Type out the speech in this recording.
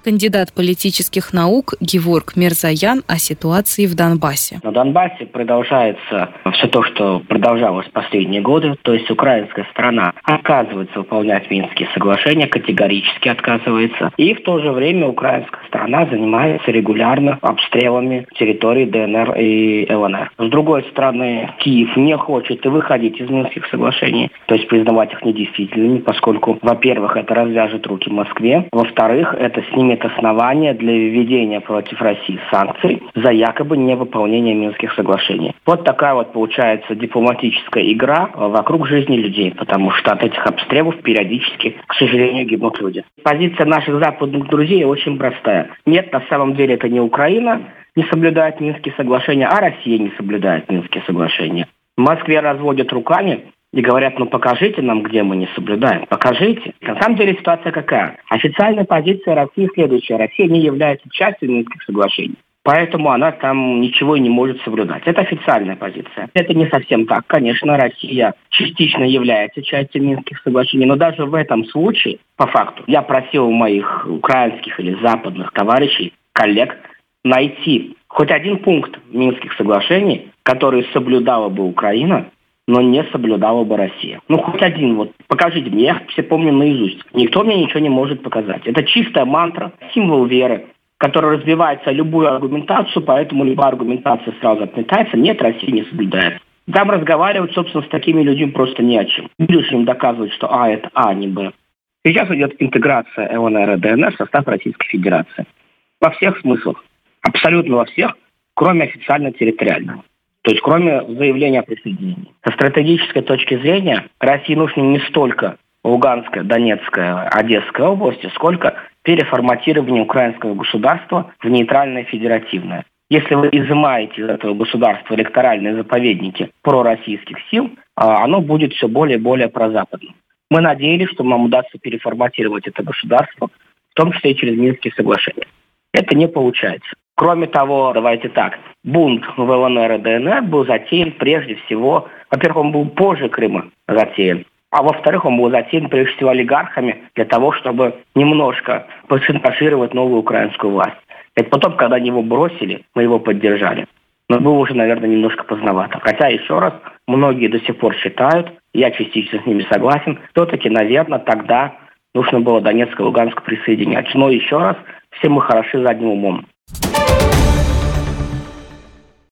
Кандидат политических наук Геворг Мирзоян о ситуации в Донбассе. На Донбассе продолжается все то, что продолжалось последние годы. То есть украинская сторона отказывается выполнять Минские соглашения, категорически отказывается. И в то же время украинская сторона занимается регулярно обстрелами территорий ДНР и ЛНР. С другой стороны, Киев не хочет и выходить из Минских соглашений, то есть признавать их недействительными, поскольку, во-первых, это развяжет руки Москве, во-вторых, это снимет основания для введения против России санкций за якобы невыполнение Минских соглашений. Вот такая вот получается дипломатическая игра вокруг жизни людей, потому что от этих обстрелов периодически, к сожалению, гибнут люди. Позиция наших западных друзей очень простая. Нет, на самом деле это не Украина не соблюдает Минские соглашения, а Россия не соблюдает Минские соглашения. В Москве разводят руками и говорят, покажите нам, где мы не соблюдаем. Покажите. На самом деле ситуация какая? Официальная позиция России следующая. Россия не является частью Минских соглашений. Поэтому она там ничего и не может соблюдать. Это официальная позиция. Это не совсем так. Конечно, Россия частично является частью Минских соглашений, но даже в этом случае, по факту, я просил моих украинских или западных товарищей, коллег, найти хоть один пункт Минских соглашений, который соблюдала бы Украина, но не соблюдала бы Россия. Хоть один, покажите мне, я все помню наизусть. Никто мне ничего не может показать. Это чистая мантра, символ веры, который разбивается любую аргументацию, поэтому любая аргументация сразу отметается. Нет, Россия не соблюдает. Там разговаривать, собственно, с такими людьми просто не о чем. Будешь им доказывать, что это А, не Б. Сейчас идет интеграция ЛНР и ДНР в состав Российской Федерации. Во всех смыслах. Абсолютно во всех, кроме официально-территориального. То есть кроме заявления о присоединении. Со стратегической точки зрения России нужно не столько Луганская, Донецкая, Одесская области, сколько переформатирование украинского государства в нейтральное федеративное. Если вы изымаете из этого государства электоральные заповедники пророссийских сил, оно будет все более и более прозападным. Мы надеялись, что нам удастся переформатировать это государство, в том числе и через Минские соглашения. Это не получается. Кроме того, давайте так, бунт в ЛНР и ДНР был затеян прежде всего, во-первых, он был позже Крыма затеян, а во-вторых, он был затеян прежде всего олигархами для того, чтобы немножко пошантажировать новую украинскую власть. Это потом, когда они его бросили, мы его поддержали. Но было уже, наверное, немножко поздновато. Хотя, еще раз, многие до сих пор считают, я частично с ними согласен, все-таки, наверное, тогда нужно было Донецк и Луганск присоединять. Но еще раз, все мы хороши задним умом.